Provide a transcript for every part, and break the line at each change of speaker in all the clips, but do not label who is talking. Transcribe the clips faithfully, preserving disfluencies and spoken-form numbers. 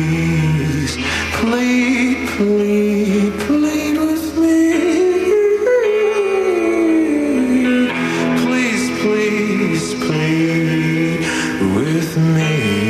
plead, plead, plead with me. Please, please, plead with me.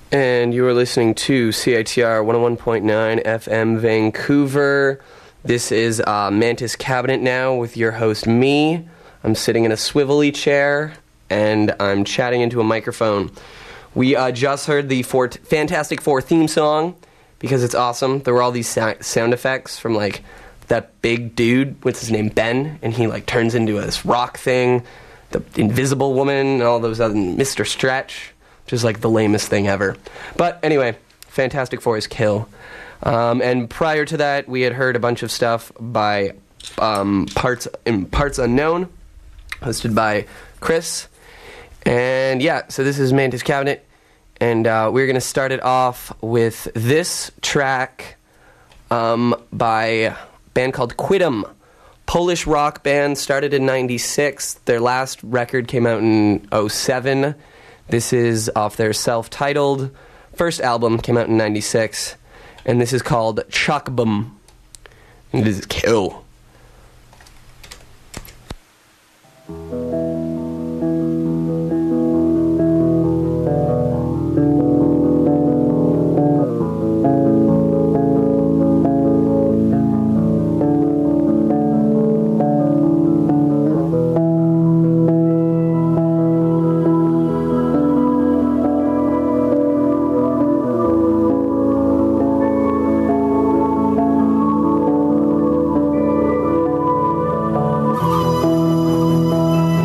And you are listening to C I T R one oh one point nine F M Vancouver. This is uh, Mantis Cabinet now with your host, me. I'm sitting in a swivelly chair, and I'm chatting into a microphone. We uh, just heard the four t- Fantastic Four theme song, because it's awesome. There were all these sa- sound effects from, like, that big dude, what's his name, Ben, and he, like, turns into this rock thing, the Invisible Woman, and all those other, Mister Stretch, which is, like, the lamest thing ever. But, anyway, Fantastic Four is kill. Um, and prior to that, we had heard a bunch of stuff by um, Parts in Parts Unknown, hosted by Chris. And, yeah, so this is Mantis Cabinet. And uh, we're going to start it off with this track um, by a band called Quidem. Polish rock band, started in ninety-six. Their last record came out in oh seven. This is off their self-titled first album, came out in ninety-six. And this is called Chakbum. And this is kill.
Thank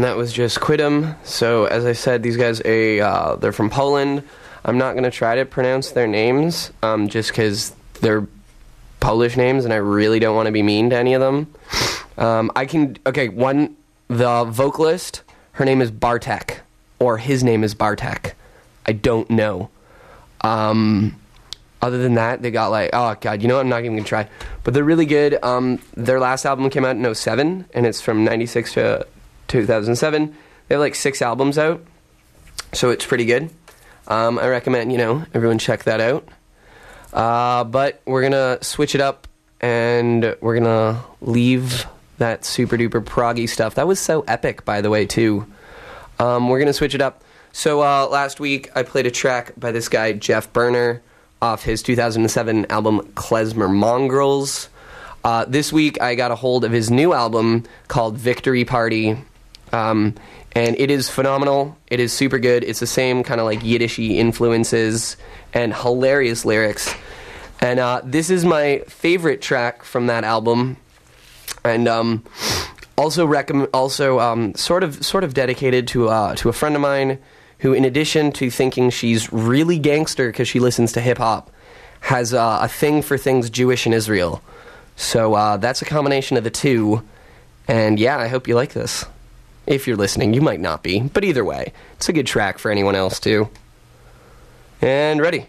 that was just Quidem. So, as I said, these guys, a uh, they're from Poland. I'm not going to try to pronounce their names, um, just because they're Polish names, and I really don't want to be mean to any of them. Um, I can... Okay, one... The vocalist, her name is Bartek. Or his name is Bartek. I don't know. Um... Other than that, they got like, oh god, you know what, I'm not even going to try. But they're really good. Um, their last album came out in oh seven, and it's from ninety-six to two thousand seven. They have like six albums out, so it's pretty good. Um, I recommend, you know, everyone check that out. Uh, but we're going to switch it up, and we're going to leave that super-duper proggy stuff. That was so epic, by the way, too. Um, we're going to switch it up. So uh, last week, I played a track by this guy, Jeff Berner, off his two thousand seven album Klezmer Mongrels. Uh, this week I got a hold of his new album called Victory Party, um, and it is phenomenal. It is super good. It's the same kind of like Yiddishy influences and hilarious lyrics. And uh, this is my favorite track from that album, and um, also recommend also um, sort of sort of dedicated to uh, to a friend of mine, who, in addition to thinking she's really gangster because she listens to hip-hop, has uh, a thing for things Jewish and Israel. So uh, that's a combination of the two. And yeah, I hope you like this. If you're listening, you might not be. But either way, it's a good track for anyone else, too. And ready.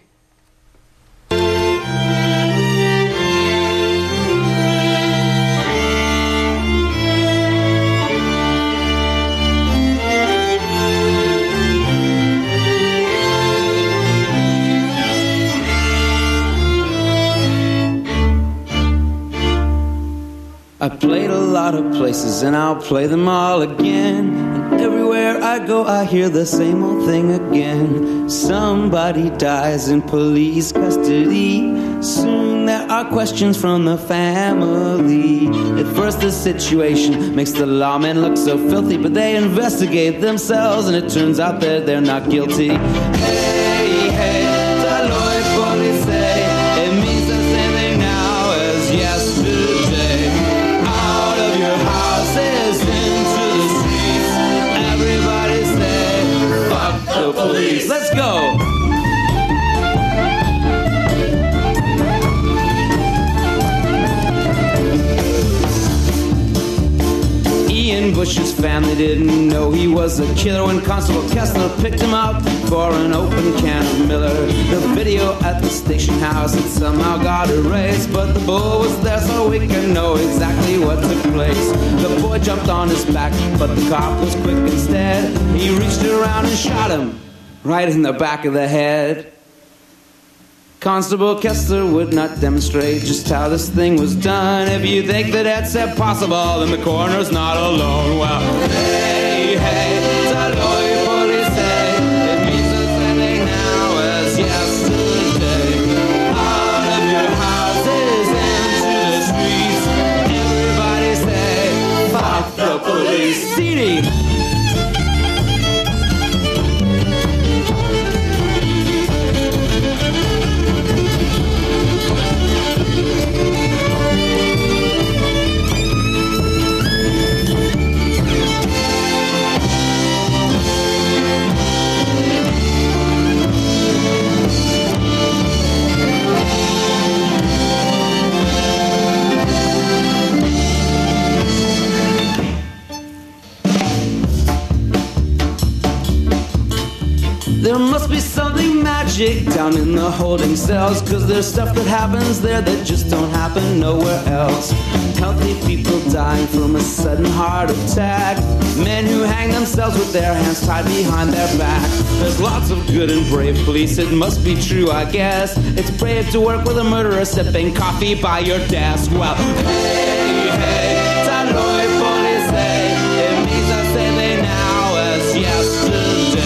I played a lot of places and I'll play them all again. And everywhere I go I hear the same old thing again. Somebody dies in police custody. Soon there are questions from the family. At first the situation makes the lawmen look so filthy, but they investigate themselves and it turns out that they're not guilty. Hey, hey, Taloy police say it means the same thing now as yesterday. Police. Let's go! Ian Bush's family didn't know he was a killer when Constable Kessler picked him up for an open can of Miller. The video at the station house had somehow got erased, but the bull was there so we can know exactly what took place. The boy jumped on his back, but the cop was quick instead. He reached around and shot him right in the back of the head. Constable Kessler would not demonstrate just how this thing was done. If you think that that's impossible, then the coroner's not alone. Well, hey, hey, Taloy police say it means the same thing now as yesterday. Out of your houses into the streets, everybody say, fuck the police. C D. There must be something magic down in the holding cells, 'cause there's stuff that happens there that just don't happen nowhere else. Healthy people dying from a sudden heart attack. Men who hang themselves with their hands tied behind their back. There's lots of good and brave police, it must be true, I guess. It's brave to work with a murderer sipping coffee by your desk. Well, hey, hey, Taloy police say it means the same thing now as yesterday.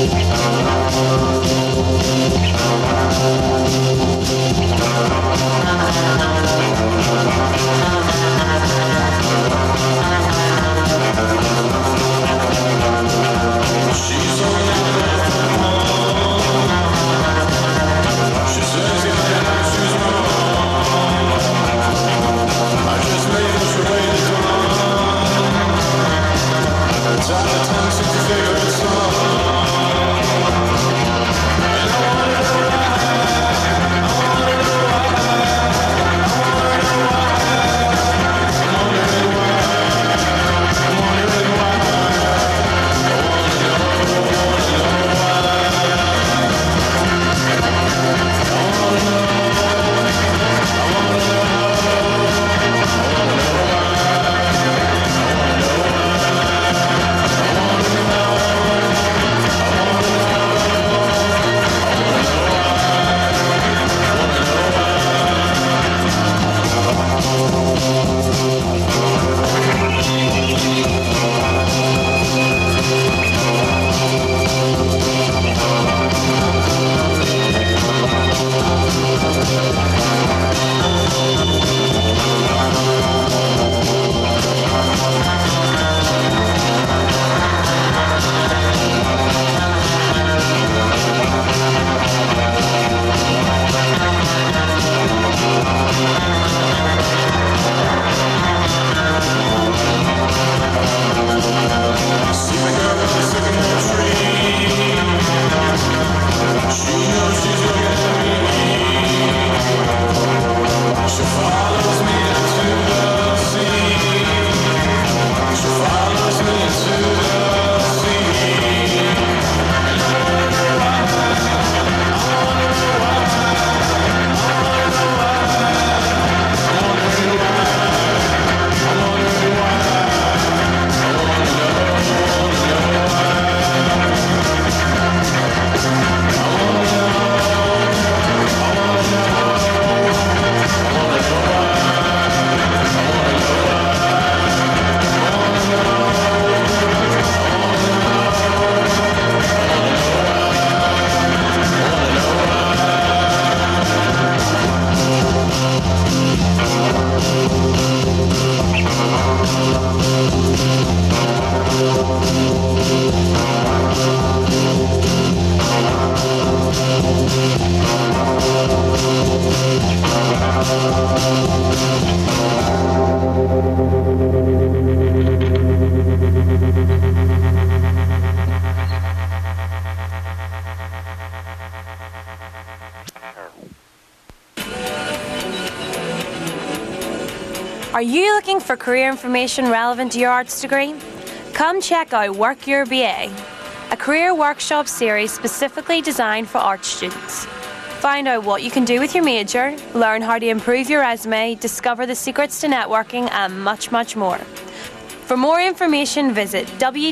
Are you looking for career information relevant to your arts degree? Come check out Work Your B A, a career workshop series specifically designed for art students. Find out what you can do with your major, learn how to improve your resume, discover the secrets to networking, and much, much more. For more information, visit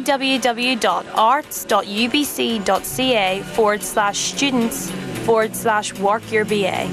www.arts.ubc.ca forward slash students forward slash work your B A.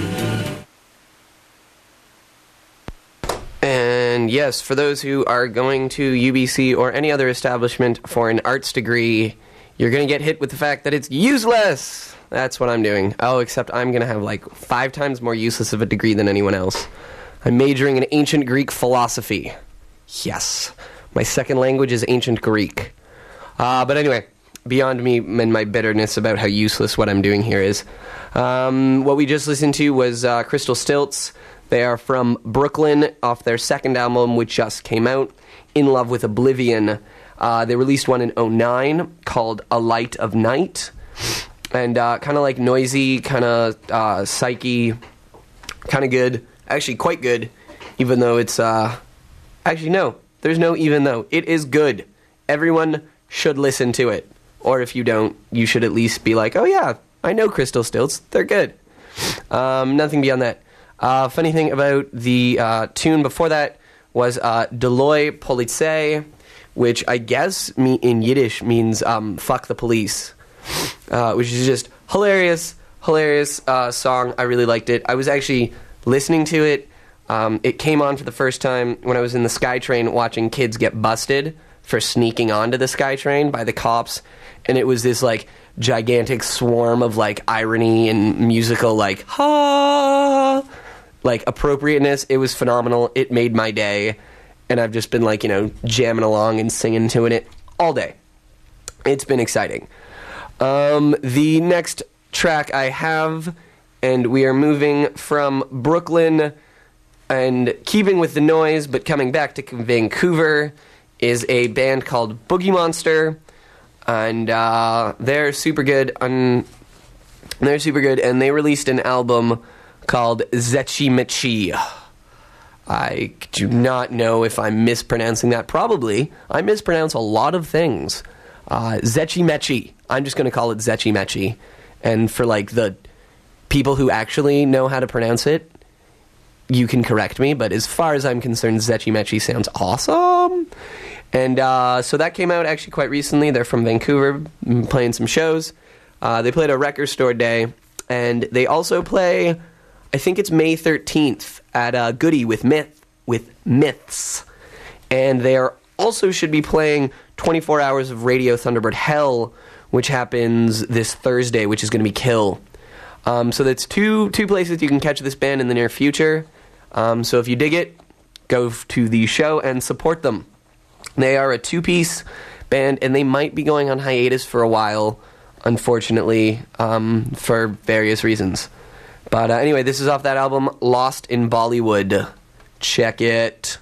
And yes, for those who are going to U B C or any other establishment for an arts degree, you're going to get hit with the fact that it's useless. That's what I'm doing. Oh, except I'm going to have like five times more useless of a degree than anyone else. I'm majoring in ancient Greek philosophy. Yes. My second language is ancient Greek. Uh, but anyway, beyond me and my bitterness about how useless what I'm doing here is, um, what we just listened to was uh, Crystal Stilts. They are from Brooklyn, off their second album, which just came out, In Love with Oblivion. Uh, they released one in oh nine called A Light of Night. And uh, kind of like noisy, kind of uh, psyche, kind of good. Actually, quite good, even though it's... Uh, actually, no. There's no even though. It is good. Everyone should listen to it. Or if you don't, you should at least be like, oh yeah, I know Crystal Stilts. They're good. Um, nothing beyond that. Uh, funny thing about the uh, tune before that was uh, Doloi Police, which I guess me- in Yiddish means um, fuck the police, uh, which is just hilarious, hilarious uh, song. I really liked it. I was actually listening to it. Um, it came on for the first time when I was in the SkyTrain watching kids get busted for sneaking onto the SkyTrain by the cops. and it was this like gigantic swarm of like irony and musical like ha like appropriateness. It was phenomenal. It made my day, and I've just been like, you know, jamming along and singing to it all day. It's been exciting. Um, the next track I have, and we are moving from Brooklyn and keeping with the noise, but coming back to Vancouver, is a band called Boogie Monster, and uh, they're super good. On, they're super good, and they released an album called Zechi Mechi. I do not know if I'm mispronouncing that. Probably. I mispronounce a lot of things. Uh, Zechi Mechi. I'm just going to call it Zechi Mechi. And for like the people who actually know how to pronounce it, you can correct me, but as far as I'm concerned, Zechi Mechi sounds awesome. And uh, so that came out actually quite recently. They're from Vancouver, playing some shows. Uh, they played a record store day, and they also play, I think it's May thirteenth, at uh, Goody with Myth with Myths. And they are also should be playing twenty-four hours of Radio Thunderbird Hell, which happens this Thursday, which is going to be Kill. Um, so that's two two places you can catch this band in the near future. Um, so if you dig it, go to the show and support them. They are a two-piece band, and they might be going on hiatus for a while, unfortunately, um, for various reasons. But uh, anyway, this is off that album, Lost in Bollywood. Check it.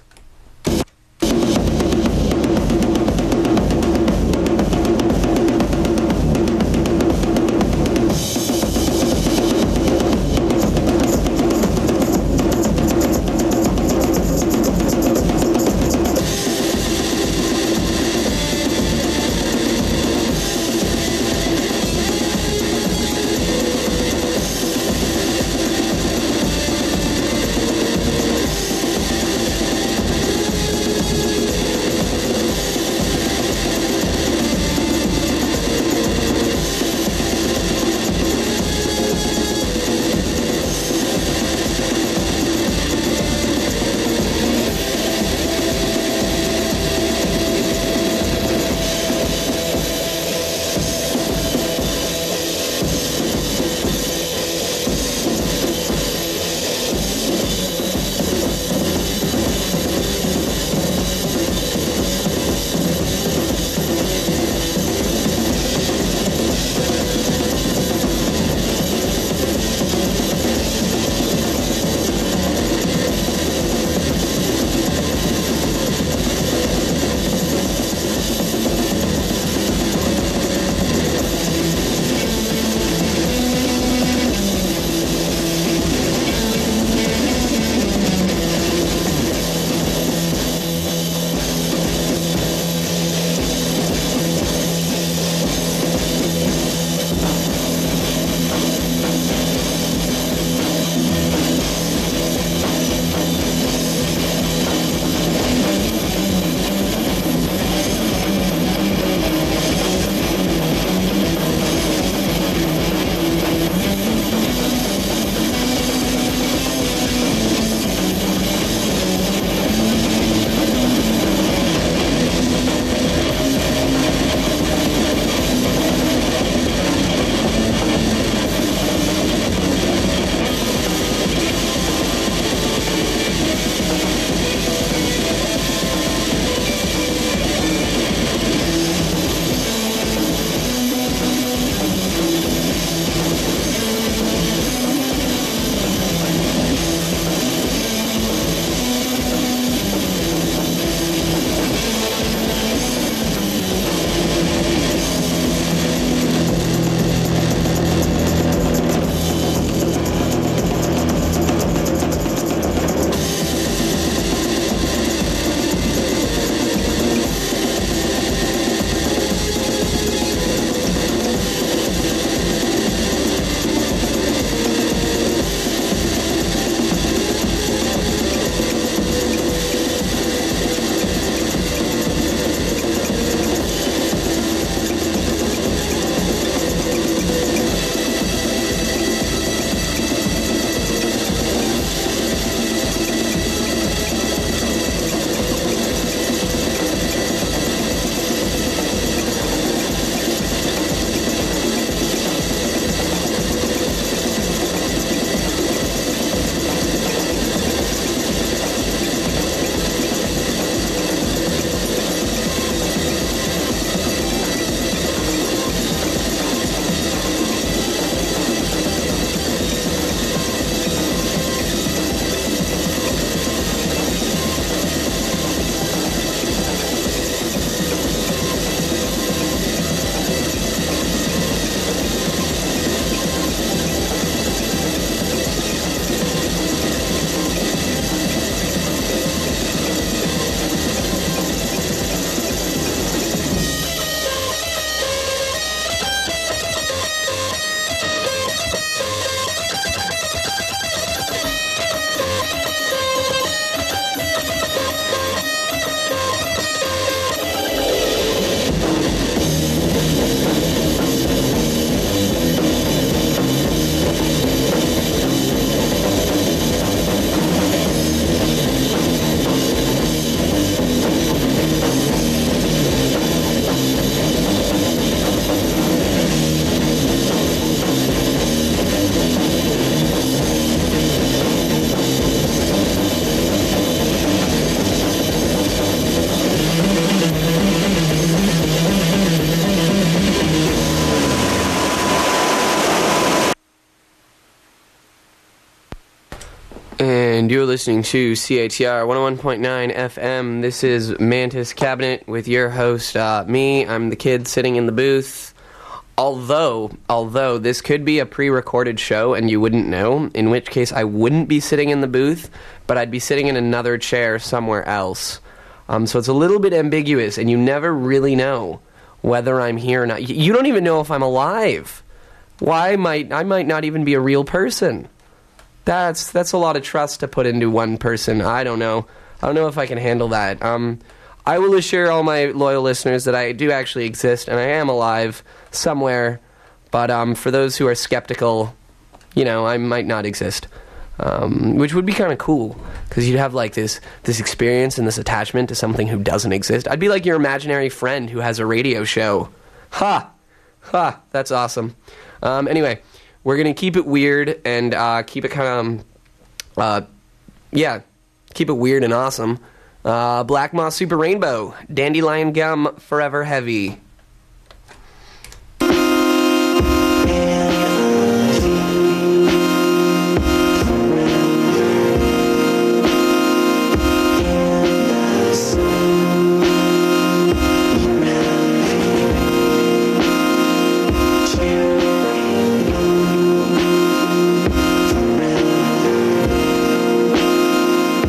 and you're listening to C A T R one oh one point nine F M. This is Mantis Cabinet with your host, uh, me. I'm the kid sitting in the booth. Although, although this could be a pre-recorded show and you wouldn't know, in which case I wouldn't be sitting in the booth, but I'd be sitting in another chair somewhere else. Um, so it's a little bit ambiguous, and you never really know whether I'm here or not. You don't even know if I'm alive. Why might I might not even be a real person? That's that's a lot of trust to put into one person. I don't know. I don't know if I can handle that. Um, I will assure all my loyal listeners that I do actually exist and I am alive somewhere. But um, for those who are skeptical, you know, I might not exist, um, which would be kind of cool because you'd have like this this experience and this attachment to something who doesn't exist. I'd be like your imaginary friend who has a radio show. Ha, ha. That's awesome. Um, anyway. We're going to keep it weird and uh, keep it kind of, uh, yeah, keep it weird and awesome. Uh, Black Moss Super Rainbow, Dandelion Gum Forever Heavy.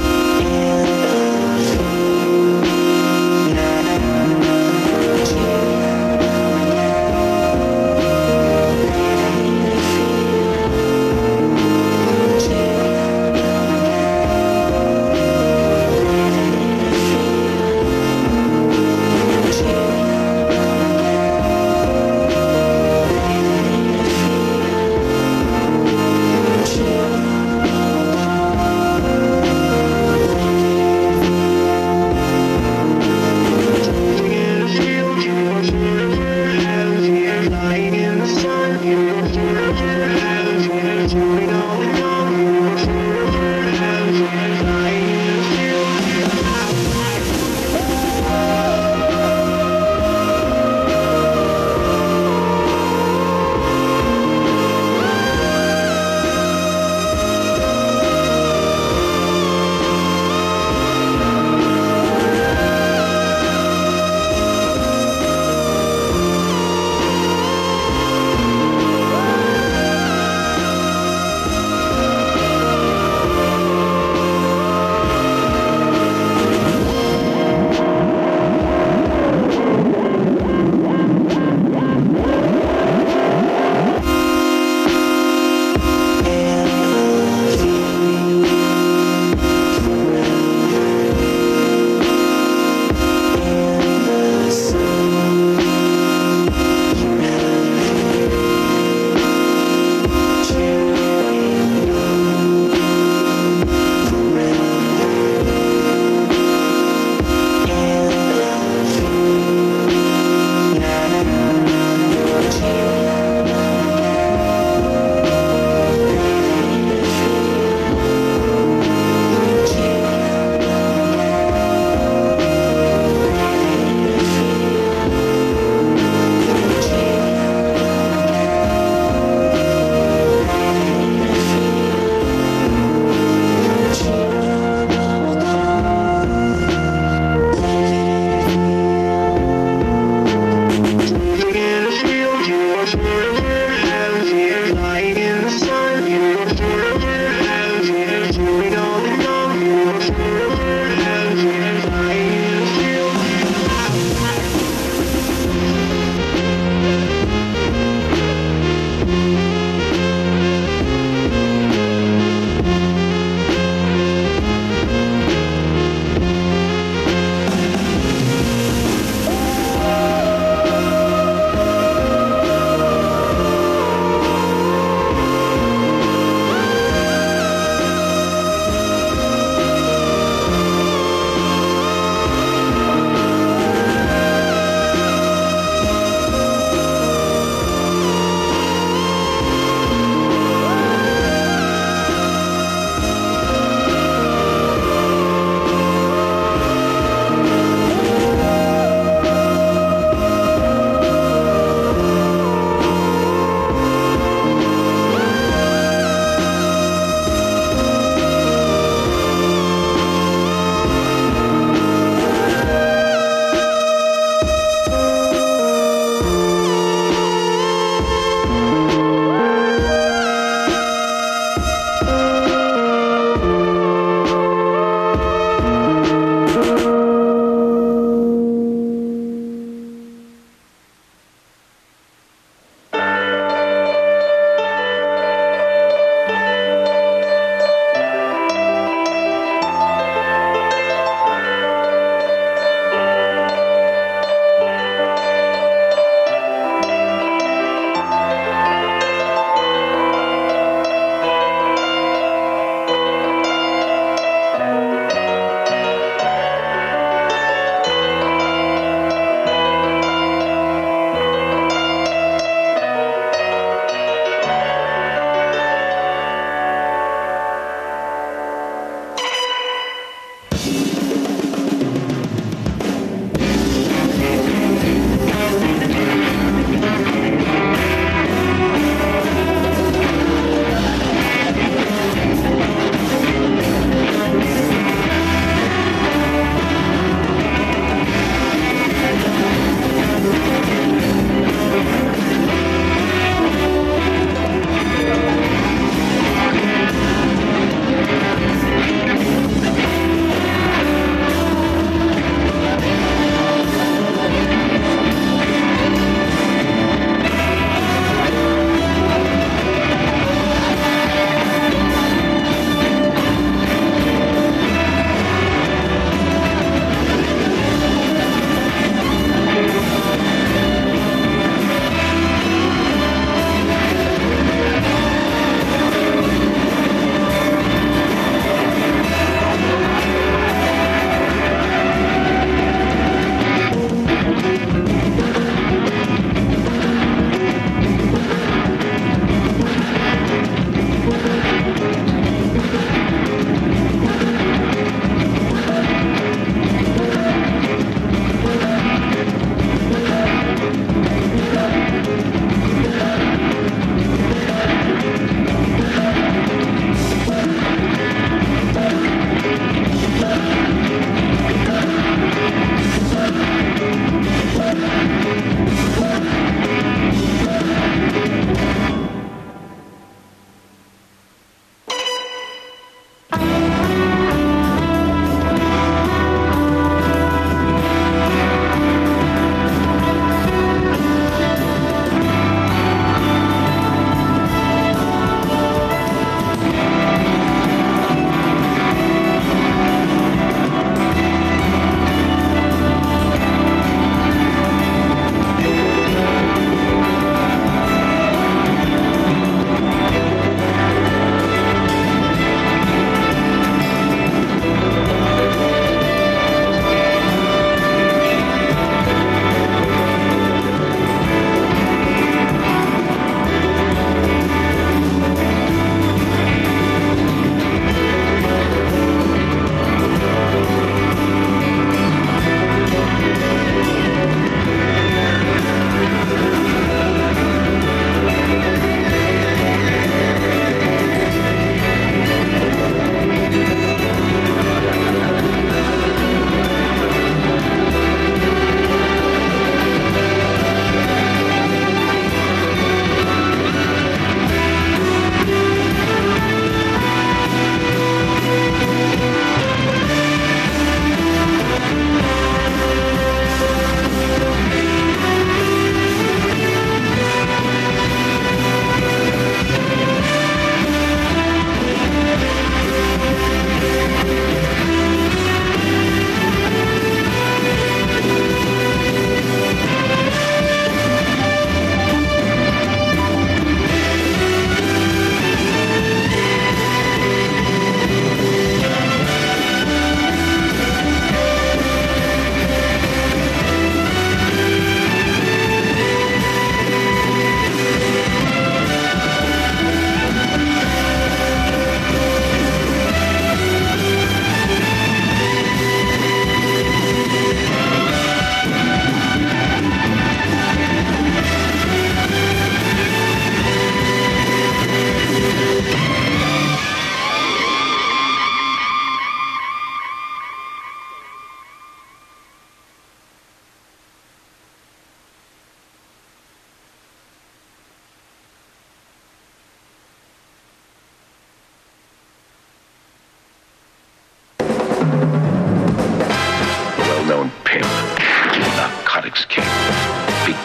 Thank you.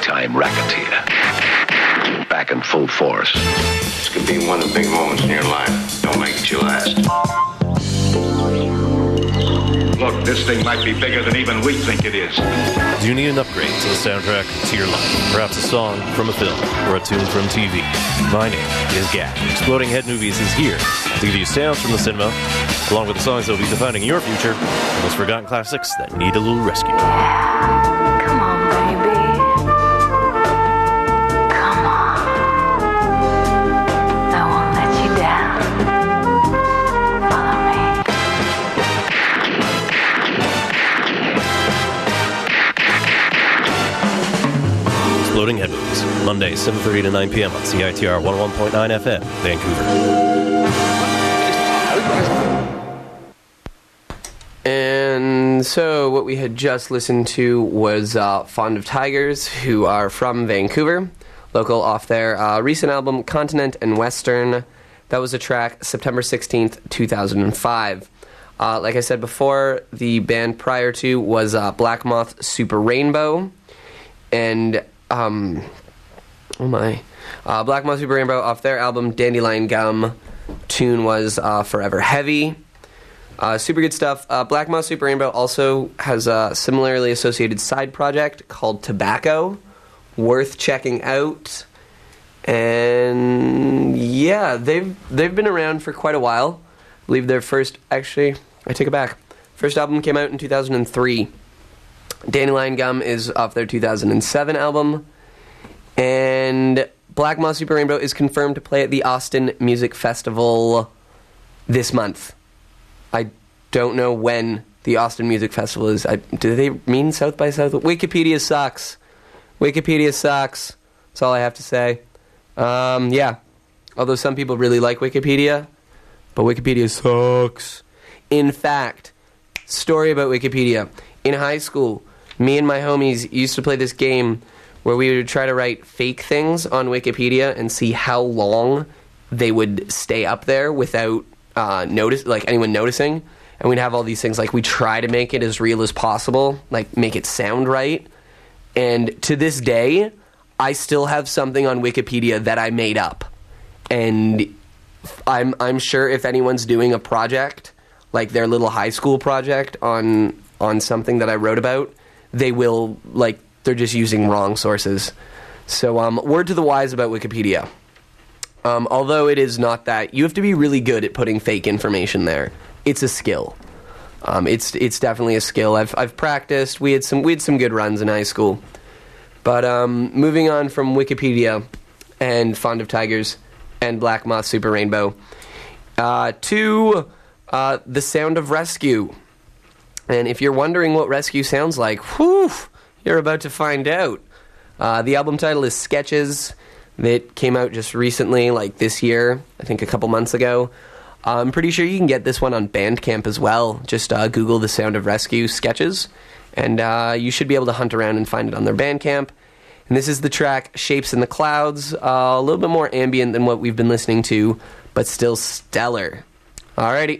big-time racketeer. Back in full force.
This could be one of the big moments in your life. Don't make it your last.
Look, this thing might be bigger than even we think it is.
Do you need an upgrade to the soundtrack to your life? Perhaps a song from a film or a tune from T V? My name is Gak. Exploding Head Movies is here to give you sounds from the cinema, along with the songs that will be defining your future, and those forgotten classics that need a little rescue.
Come on, baby. Come on. I won't let you down. Follow me.
Exploding Head Movies, Monday, seven thirty to nine p.m. on C I T R one oh one point nine F M, Vancouver.
And so what we had just listened to was uh, Fond of Tigers, who are from Vancouver, local, off their uh, recent album Continent and Western. That was a track September sixteenth, two thousand five. Uh, like I said before, the band prior to was uh, Black Moth Super Rainbow. And, um, oh my, uh, Black Moth Super Rainbow, off their album Dandelion Gum, tune was uh, Forever Heavy. Uh, super good stuff. Uh, Black Moth Super Rainbow also has a similarly associated side project called Tobacco, worth checking out. And yeah, they've they've been around for quite a while. I believe their first, actually, I take it back. First album came out in two thousand three. Dandelion Gum is off their two thousand seven album. And Black Moth Super Rainbow is confirmed to play at the Austin Music Festival this month. I don't know when the Austin Music Festival is. I, do they mean South by South? Wikipedia sucks. Wikipedia sucks. That's all I have to say. Um, yeah. Although some people really like Wikipedia, but Wikipedia sucks. In fact, story about Wikipedia. In high school, me and my homies used to play this game where we would try to write fake things on Wikipedia and see how long they would stay up there without uh, notice, like anyone noticing. And we'd have all these things, like we try to make it as real as possible, like make it sound right. And to this day, I still have something on Wikipedia that I made up. And I'm I'm sure if anyone's doing a project, like their little high school project on on something that I wrote about, they will, like, they're just using wrong sources. So, um, word to the wise about Wikipedia. Um, although it is not that, you have to be really good at putting fake information there. It's a skill. Um, it's it's definitely a skill. I've I've practiced. We had some we had some good runs in high school. But um, moving on from Wikipedia and Fond of Tigers and Black Moth Super Rainbow uh, to uh, The Sound of Rescue. And if you're wondering what Rescue sounds like, whew, you're about to find out. Uh, the album title is Sketches. It came out just recently, like this year, I think a couple months ago. Uh, I'm pretty sure you can get this one on Bandcamp as well. Just uh, Google The Sound of Rescue Sketches, and uh, you should be able to hunt around and find it on their Bandcamp. And this is the track Shapes in the Clouds, uh, a little bit more ambient than what we've been listening to, but still stellar. Alrighty.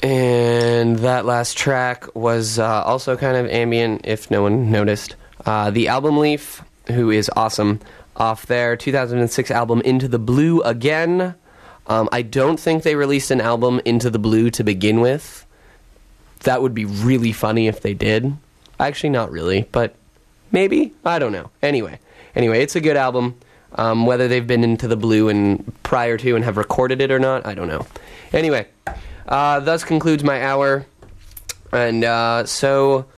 And that last track was uh, also kind of ambient, if no one noticed. Uh, the Album Leaf, who is awesome, off their two thousand six album Into the Blue Again. Um, I don't think they released an album Into the Blue to begin with. That would be really funny if they did. Actually, not really, but maybe? I don't know. Anyway, anyway, it's a good album. Um, whether they've been into the blue and prior to and have recorded it or not, I don't know. Anyway, uh, thus concludes my hour. And uh, so